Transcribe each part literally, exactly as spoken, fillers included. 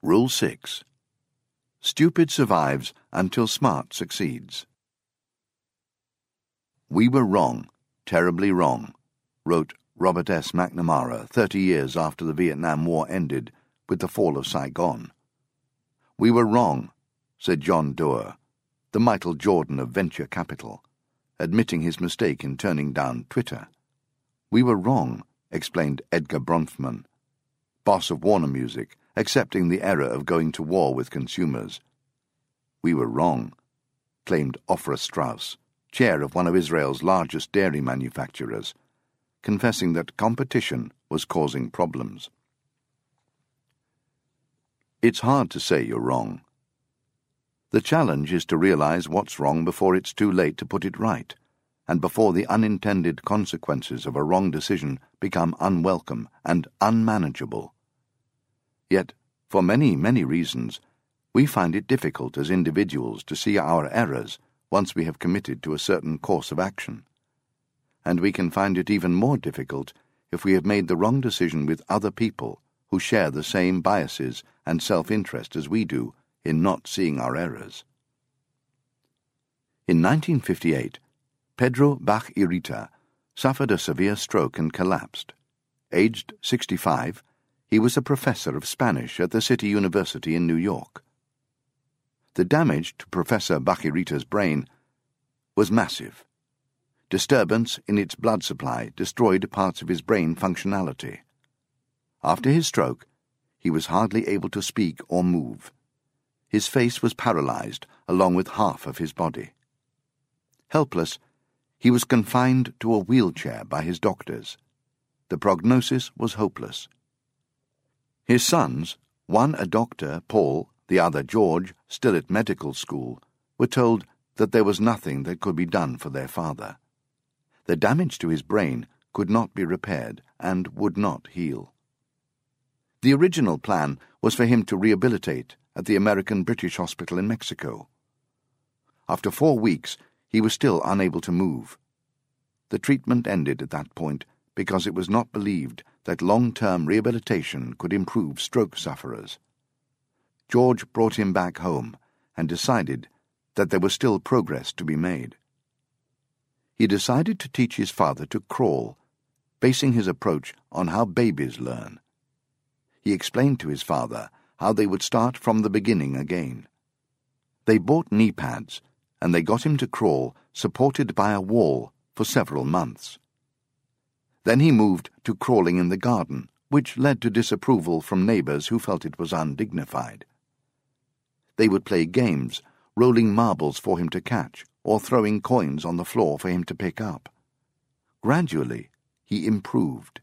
Rule six. Stupid survives until smart succeeds. "We were wrong, terribly wrong," wrote Robert S. McNamara thirty years after the Vietnam War ended with the fall of Saigon. "We were wrong," said John Doerr, the Michael Jordan of venture capital, admitting his mistake in turning down Twitter. "We were wrong," explained Edgar Bronfman, boss of Warner Music, accepting the error of going to war with consumers. "We were wrong," claimed Ofra Strauss, chair of one of Israel's largest dairy manufacturers, confessing that competition was causing problems. It's hard to say you're wrong. The challenge is to realize what's wrong before it's too late to put it right, and before the unintended consequences of a wrong decision become unwelcome and unmanageable. Yet, for many, many reasons, we find it difficult as individuals to see our errors once we have committed to a certain course of action. And we can find it even more difficult if we have made the wrong decision with other people who share the same biases and self-interest as we do in not seeing our errors. In nineteen fifty-eight, Pedro Bach-y-Rita suffered a severe stroke and collapsed. Aged sixty-five, he was a professor of Spanish at the City University in New York. The damage to Professor Bach-y-Rita's brain was massive. Disturbance in its blood supply destroyed parts of his brain functionality. After his stroke, he was hardly able to speak or move. His face was paralyzed, along with half of his body. Helpless, he was confined to a wheelchair by his doctors. The prognosis was hopeless. His sons, one a doctor, Paul, the other George, still at medical school, were told that there was nothing that could be done for their father. The damage to his brain could not be repaired and would not heal. The original plan was for him to rehabilitate at the American-British Hospital in Mexico. After four weeks, he was still unable to move. The treatment ended at that point because it was not believed that long-term rehabilitation could improve stroke sufferers. George brought him back home and decided that there was still progress to be made. He decided to teach his father to crawl, basing his approach on how babies learn. He explained to his father how they would start from the beginning again. They bought knee pads, and they got him to crawl supported by a wall for several months. Then he moved to crawling in the garden, which led to disapproval from neighbors who felt it was undignified. They would play games, rolling marbles for him to catch, or throwing coins on the floor for him to pick up. Gradually, he improved.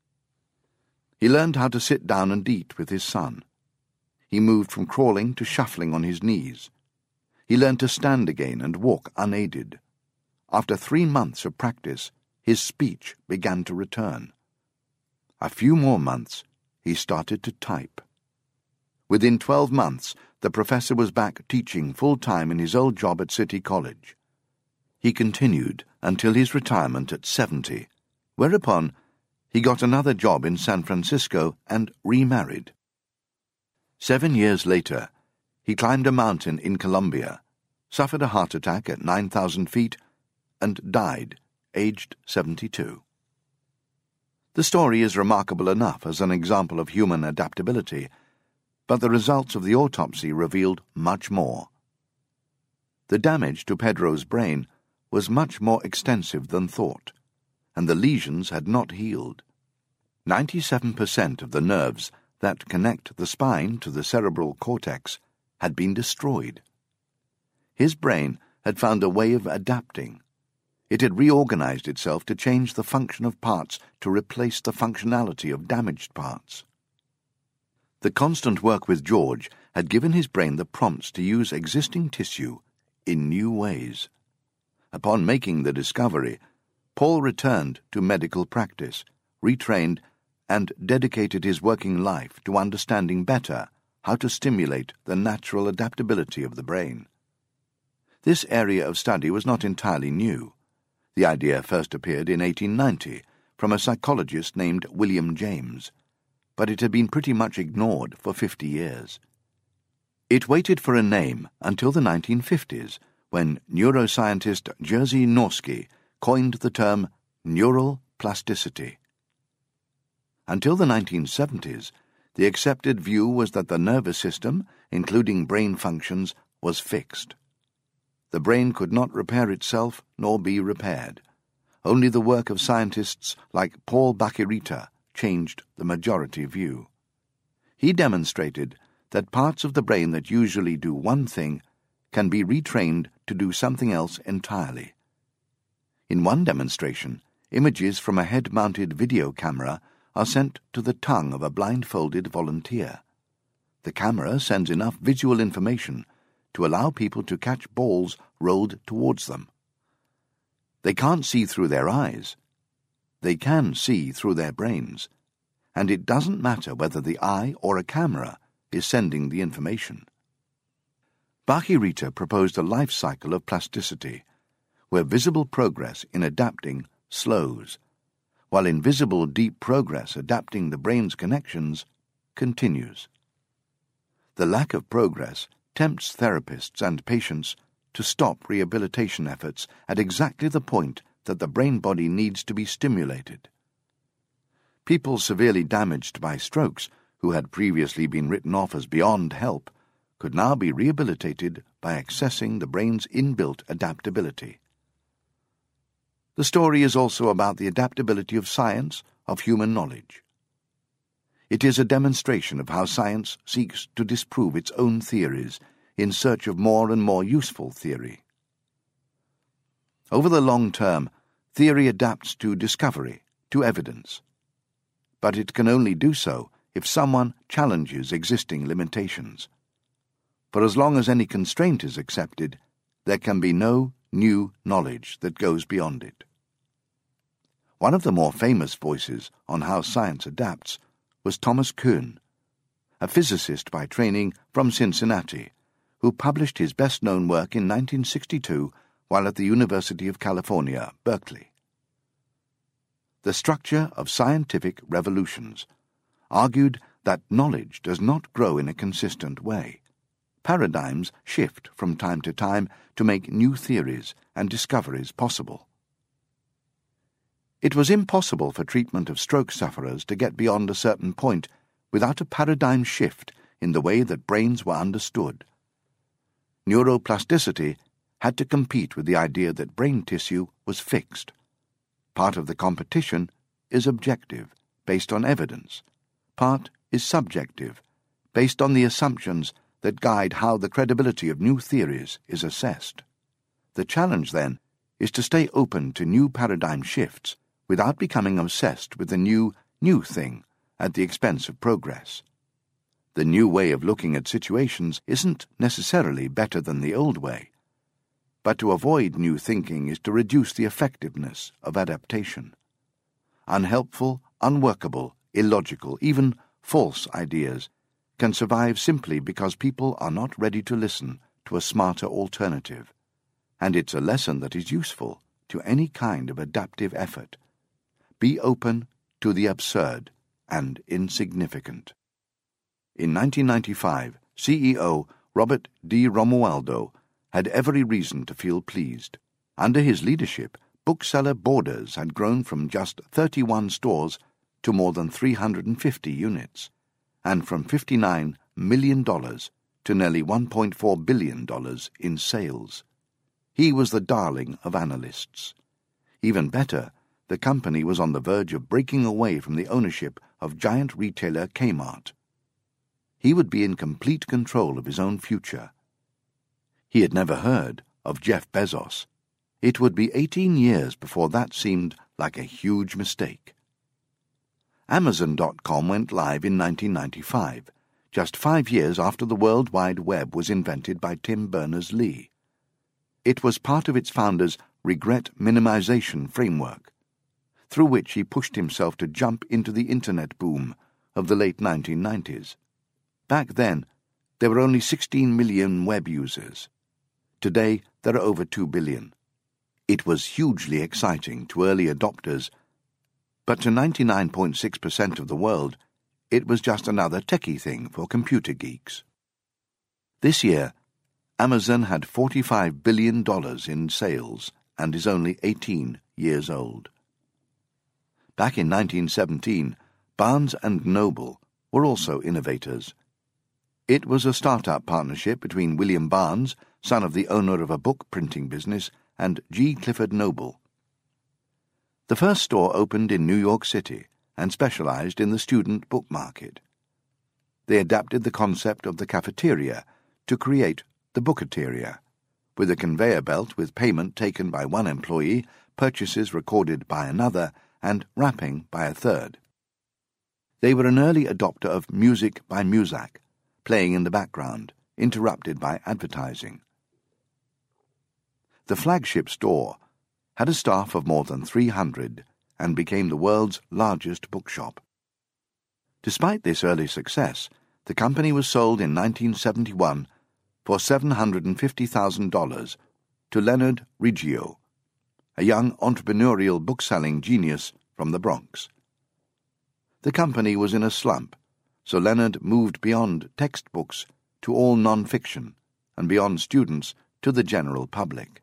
He learned how to sit down and eat with his son. He moved from crawling to shuffling on his knees. He learned to stand again and walk unaided. After three months of practice, his speech began to return. A few more months, he started to type. Within twelve months, the professor was back teaching full-time in his old job at City College. He continued until his retirement at seventy, whereupon he got another job in San Francisco and remarried. Seven years later, he climbed a mountain in Colombia, suffered a heart attack at nine thousand feet, and died, aged seventy-two. The story is remarkable enough as an example of human adaptability, but the results of the autopsy revealed much more. The damage to Pedro's brain was much more extensive than thought, and the lesions had not healed. Ninety-seven percent of the nerves that connect the spine to the cerebral cortex had been destroyed. His brain had found a way of adapting. It had reorganized itself to change the function of parts to replace the functionality of damaged parts. The constant work with George had given his brain the prompts to use existing tissue in new ways. Upon making the discovery, Paul returned to medical practice, retrained, and dedicated his working life to understanding better how to stimulate the natural adaptability of the brain. This area of study was not entirely new. The idea first appeared in eighteen ninety from a psychologist named William James, but it had been pretty much ignored for fifty years. It waited for a name until the nineteen fifties, when neuroscientist Jerzy Norsky coined the term neural plasticity. Until the nineteen seventies, the accepted view was that the nervous system, including brain functions, was fixed. The brain could not repair itself nor be repaired. Only the work of scientists like Paul Bach-y-Rita changed the majority view. He demonstrated that parts of the brain that usually do one thing can be retrained to do something else entirely. In one demonstration, images from a head-mounted video camera are sent to the tongue of a blindfolded volunteer. The camera sends enough visual information to allow people to catch balls rolled towards them. They can't see through their eyes. They can see through their brains, and it doesn't matter whether the eye or a camera is sending the information. Bach-y-Rita proposed a life cycle of plasticity, where visible progress in adapting slows, while invisible deep progress adapting the brain's connections continues. The lack of progress tempts therapists and patients to stop rehabilitation efforts at exactly the point that the brain body needs to be stimulated. People severely damaged by strokes, who had previously been written off as beyond help, could now be rehabilitated by accessing the brain's inbuilt adaptability. The story is also about the adaptability of science, of human knowledge. It is a demonstration of how science seeks to disprove its own theories in search of more and more useful theory. Over the long term, theory adapts to discovery, to evidence. But it can only do so if someone challenges existing limitations. For as long as any constraint is accepted, there can be no new knowledge that goes beyond it. One of the more famous voices on how science adapts was Thomas Kuhn, a physicist by training from Cincinnati, who published his best-known work in nineteen sixty-two while at the University of California, Berkeley. The Structure of Scientific Revolutions argued that knowledge does not grow in a consistent way. Paradigms shift from time to time to make new theories and discoveries possible. It was impossible for treatment of stroke sufferers to get beyond a certain point without a paradigm shift in the way that brains were understood. Neuroplasticity had to compete with the idea that brain tissue was fixed. Part of the competition is objective, based on evidence. Part is subjective, based on the assumptions that guide how the credibility of new theories is assessed. The challenge, then, is to stay open to new paradigm shifts without becoming obsessed with the new, new thing at the expense of progress. The new way of looking at situations isn't necessarily better than the old way, but to avoid new thinking is to reduce the effectiveness of adaptation. Unhelpful, unworkable, illogical, even false ideas can survive simply because people are not ready to listen to a smarter alternative, and it's a lesson that is useful to any kind of adaptive effort. Be open to the absurd and insignificant. In nineteen ninety-five, C E O Robert D. Romualdo had every reason to feel pleased. Under his leadership, bookseller Borders had grown from just thirty-one stores to more than three hundred fifty units, and from fifty-nine million dollars to nearly one point four billion dollars in sales. He was the darling of analysts. Even better, the company was on the verge of breaking away from the ownership of giant retailer Kmart. He would be in complete control of his own future. He had never heard of Jeff Bezos. It would be eighteen years before that seemed like a huge mistake. Amazon dot com went live in nineteen ninety-five, just five years after the World Wide Web was invented by Tim Berners-Lee. It was part of its founder's regret minimization framework, through which he pushed himself to jump into the Internet boom of the late nineteen nineties. Back then, there were only sixteen million web users. Today, there are over two billion. It was hugely exciting to early adopters, but to ninety-nine point six percent of the world, it was just another techie thing for computer geeks. This year, Amazon had forty-five billion dollars in sales and is only eighteen years old. Back in nineteen seventeen, Barnes and Noble were also innovators. It was a start-up partnership between William Barnes, son of the owner of a book printing business, and G. Clifford Noble. The first store opened in New York City and specialized in the student book market. They adapted the concept of the cafeteria to create the booketeria, with a conveyor belt with payment taken by one employee, purchases recorded by another, and wrapping by a third. They were an early adopter of music by Muzak, playing in the background, interrupted by advertising. The flagship store had a staff of more than three hundred and became the world's largest bookshop. Despite this early success, the company was sold in nineteen seventy-one for seven hundred fifty thousand dollars to Leonard Riggio, a young entrepreneurial bookselling genius from the Bronx. The company was in a slump, so Leonard moved beyond textbooks to all non-fiction and beyond students to the general public.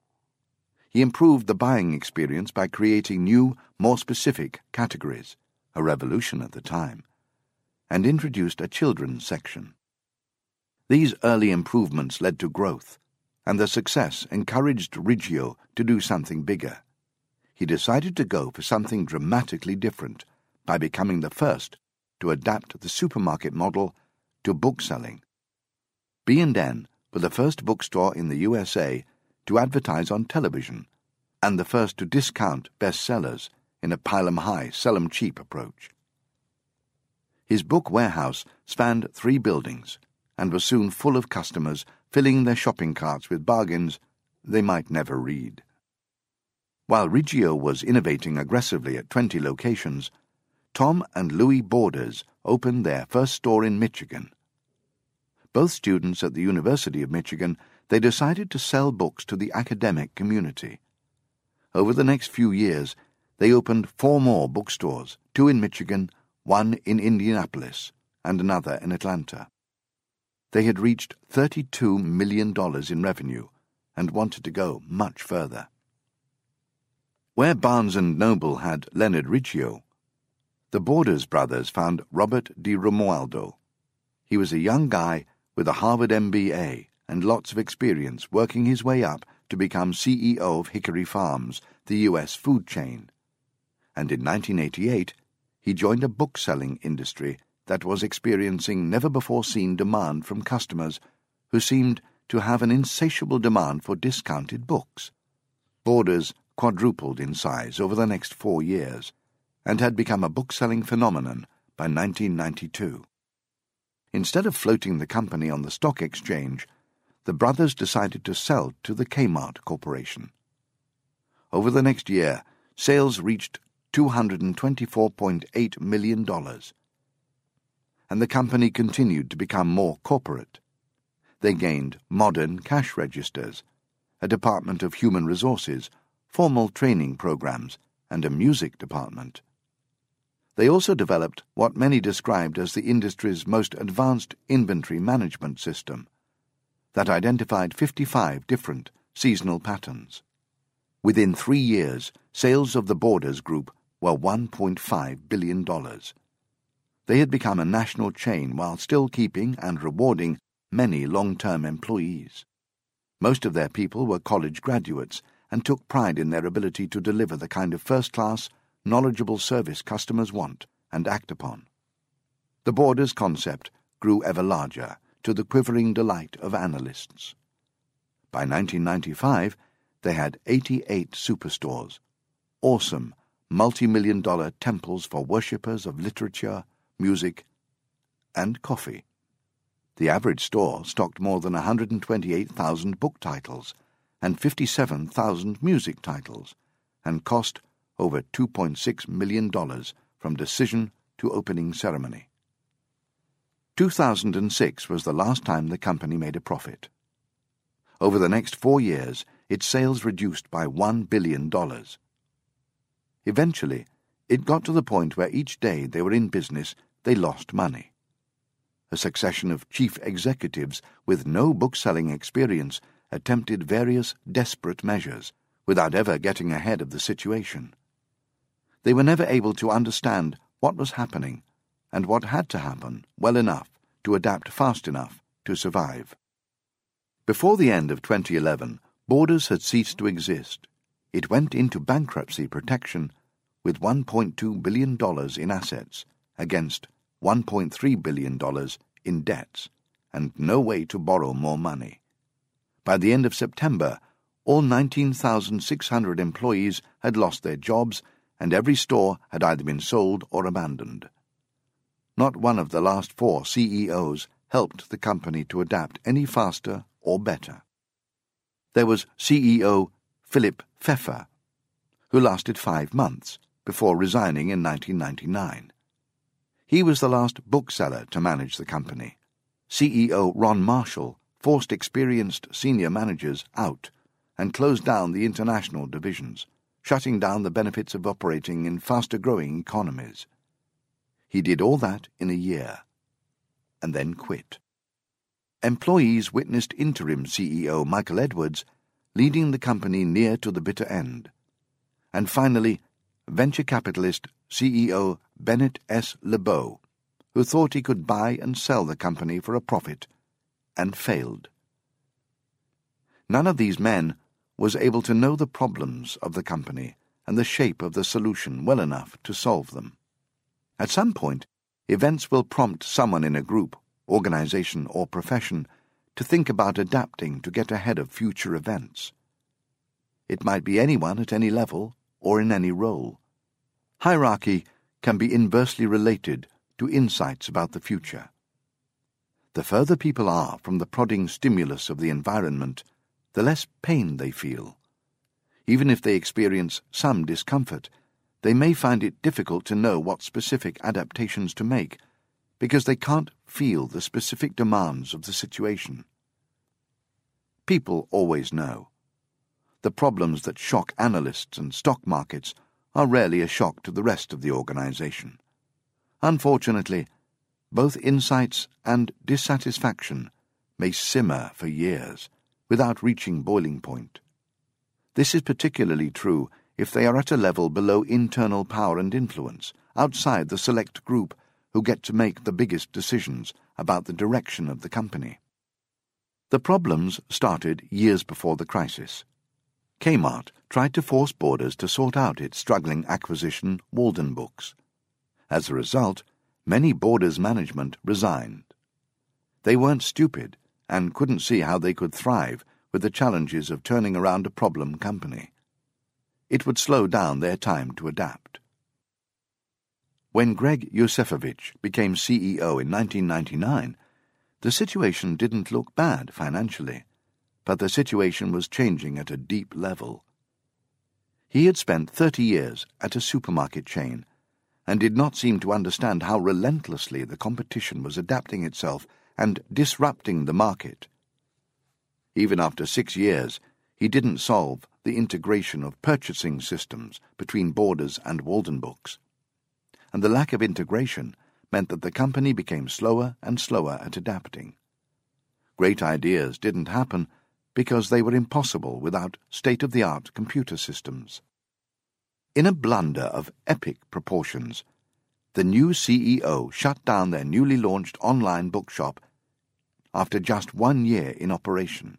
He improved the buying experience by creating new, more specific categories, a revolution at the time, and introduced a children's section. These early improvements led to growth, and their success encouraged Riggio to do something bigger. He decided to go for something dramatically different by becoming the first to adapt the supermarket model to bookselling. B and N were the first bookstore in the U S A to advertise on television, and the first to discount bestsellers in a pile-'em-high, sell-'em-cheap approach. His book warehouse spanned three buildings and was soon full of customers filling their shopping carts with bargains they might never read. While Riggio was innovating aggressively at twenty locations, Tom and Louis Borders opened their first store in Michigan. Both students at the University of Michigan, they decided to sell books to the academic community. Over the next few years, they opened four more bookstores, two in Michigan, one in Indianapolis, and another in Atlanta. They had reached thirty-two million dollars in revenue and wanted to go much further. Where Barnes and Noble had Leonard Riggio, the Borders brothers found Robert Di Romualdo. He was a young guy with a Harvard M B A and lots of experience working his way up to become C E O of Hickory Farms, the U S food chain. And in nineteen eighty-eight, he joined a bookselling industry that was experiencing never-before-seen demand from customers who seemed to have an insatiable demand for discounted books. Borders quadrupled in size over the next four years and had become a bookselling phenomenon by nineteen ninety-two. Instead of floating the company on the stock exchange, the brothers decided to sell to the Kmart Corporation. Over the next year, sales reached two hundred twenty-four point eight million dollars, and the company continued to become more corporate. They gained modern cash registers, a department of human resources, formal training programs, and a music department. They also developed what many described as the industry's most advanced inventory management system that identified fifty-five different seasonal patterns. Within three years, sales of the Borders Group were one point five billion dollars. They had become a national chain while still keeping and rewarding many long-term employees. Most of their people were college graduates and took pride in their ability to deliver the kind of first-class, knowledgeable service customers want and act upon. The Borders concept grew ever larger, to the quivering delight of analysts. By nineteen ninety-five, they had eighty-eight superstores, awesome, multi-million dollar temples for worshippers of literature, music, and coffee. The average store stocked more than one hundred twenty-eight thousand book titles and fifty-seven thousand music titles, and cost over two point six million dollars from decision to opening ceremony. two thousand six was the last time the company made a profit. Over the next four years, its sales reduced by one billion dollars. Eventually, it got to the point where each day they were in business, they lost money. A succession of chief executives with no bookselling experience attempted various desperate measures without ever getting ahead of the situation. They were never able to understand what was happening and what had to happen well enough to adapt fast enough to survive. Before the end of twenty eleven, Borders had ceased to exist. It went into bankruptcy protection with one point two billion dollars in assets against one point three billion dollars in debts and no way to borrow more money. By the end of September, all nineteen thousand six hundred employees had lost their jobs and every store had either been sold or abandoned. Not one of the last four C E Os helped the company to adapt any faster or better. There was C E O Philip Pfeffer, who lasted five months before resigning in nineteen ninety-nine. He was the last bookseller to manage the company. C E O Ron Marshall forced experienced senior managers out and closed down the international divisions, shutting down the benefits of operating in faster-growing economies. He did all that in a year, and then quit. Employees witnessed interim C E O Michael Edwards leading the company near to the bitter end, and finally venture capitalist C E O Bennett S. LeBeau, who thought he could buy and sell the company for a profit, and failed. None of these men was able to know the problems of the company and the shape of the solution well enough to solve them. At some point, events will prompt someone in a group, organization, or profession to think about adapting to get ahead of future events. It might be anyone at any level or in any role. Hierarchy can be inversely related to insights about the future. The further people are from the prodding stimulus of the environment, the less pain they feel. Even if they experience some discomfort, they may find it difficult to know what specific adaptations to make because they can't feel the specific demands of the situation. People always know. The problems that shock analysts and stock markets are rarely a shock to the rest of the organization. Unfortunately, both insights and dissatisfaction may simmer for years without reaching boiling point. This is particularly true if they are at a level below internal power and influence, outside the select group who get to make the biggest decisions about the direction of the company. The problems started years before the crisis. Kmart tried to force Borders to sort out its struggling acquisition, Walden Books. As a result, many Borders management resigned. They weren't stupid and couldn't see how they could thrive with the challenges of turning around a problem company. It would slow down their time to adapt. When Greg Yosefovich became C E O in nineteen ninety-nine, the situation didn't look bad financially, but the situation was changing at a deep level. He had spent thirty years at a supermarket chain and did not seem to understand how relentlessly the competition was adapting itself and disrupting the market. Even after six years, he didn't solve the integration of purchasing systems between Borders and Walden Books. And the lack of integration meant that the company became slower and slower at adapting. Great ideas didn't happen because they were impossible without state-of-the-art computer systems. In a blunder of epic proportions, the new C E O shut down their newly launched online bookshop after just one year in operation.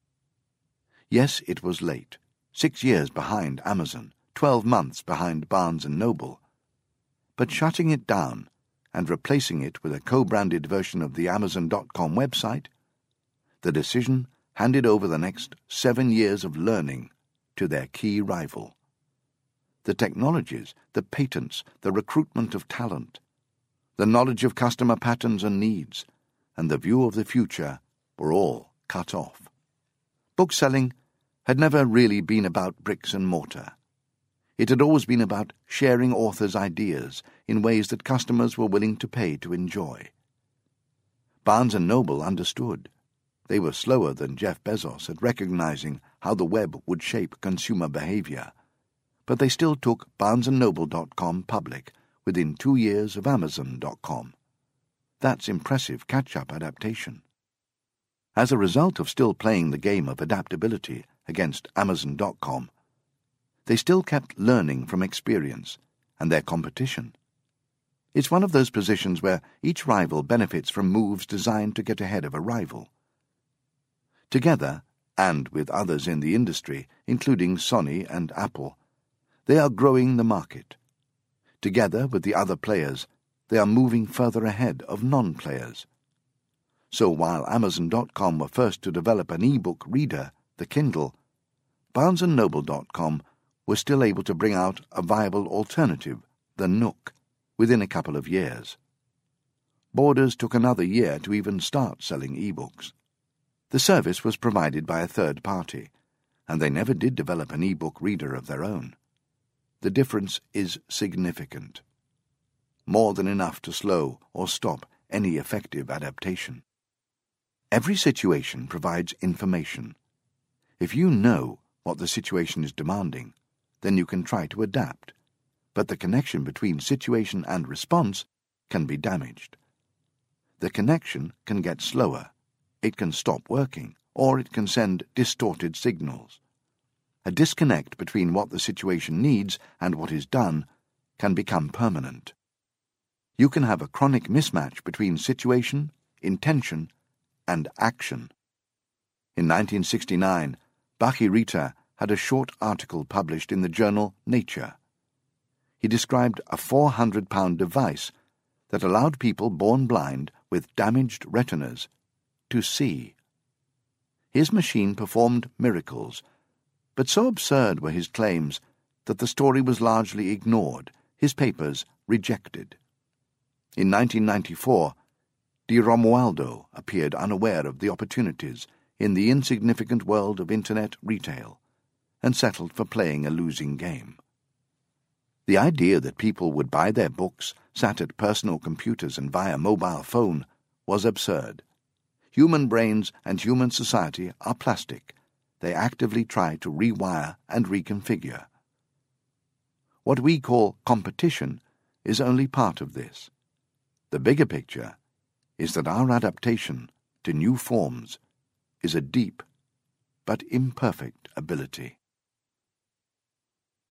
Yes, it was late, six years behind Amazon, twelve months behind Barnes and Noble. But shutting it down and replacing it with a co-branded version of the Amazon dot com website, the decision handed over the next seven years of learning to their key rival. The technologies, the patents, the recruitment of talent, the knowledge of customer patterns and needs, and the view of the future were all cut off. Bookselling had never really been about bricks and mortar. It had always been about sharing authors' ideas in ways that customers were willing to pay to enjoy. Barnes and Noble understood. They were slower than Jeff Bezos at recognizing how the web would shape consumer behavior, but they still took Barnes and Noble dot com public within two years of Amazon dot com. That's impressive catch-up adaptation. As a result of still playing the game of adaptability against Amazon dot com, they still kept learning from experience and their competition. It's one of those positions where each rival benefits from moves designed to get ahead of a rival. Together, and with others in the industry, including Sony and Apple, they are growing the market. Together with the other players, they are moving further ahead of non-players. So while Amazon dot com were first to develop an e-book reader, the Kindle, Barnes and Noble dot com was still able to bring out a viable alternative, the Nook, within a couple of years. Borders took another year to even start selling e-books. The service was provided by a third party, and they never did develop an e-book reader of their own. The difference is significant. More than enough to slow or stop any effective adaptation. Every situation provides information. If you know what the situation is demanding, then you can try to adapt, but the connection between situation and response can be damaged. The connection can get slower, it can stop working, or it can send distorted signals. A disconnect between what the situation needs and what is done can become permanent. You can have a chronic mismatch between situation, intention, and action. In nineteen sixty-nine, Bach-y-Rita had a short article published in the journal Nature. He described a four hundred pound device that allowed people born blind with damaged retinas to see. His machine performed miracles, but so absurd were his claims that the story was largely ignored, his papers rejected. In nineteen ninety-four, Di Romualdo appeared unaware of the opportunities in the insignificant world of Internet retail and settled for playing a losing game. The idea that people would buy their books sat at personal computers and via mobile phone was absurd. Human brains and human society are plastic. They actively try to rewire and reconfigure. What we call competition is only part of this. The bigger picture is that our adaptation to new forms is a deep but imperfect ability.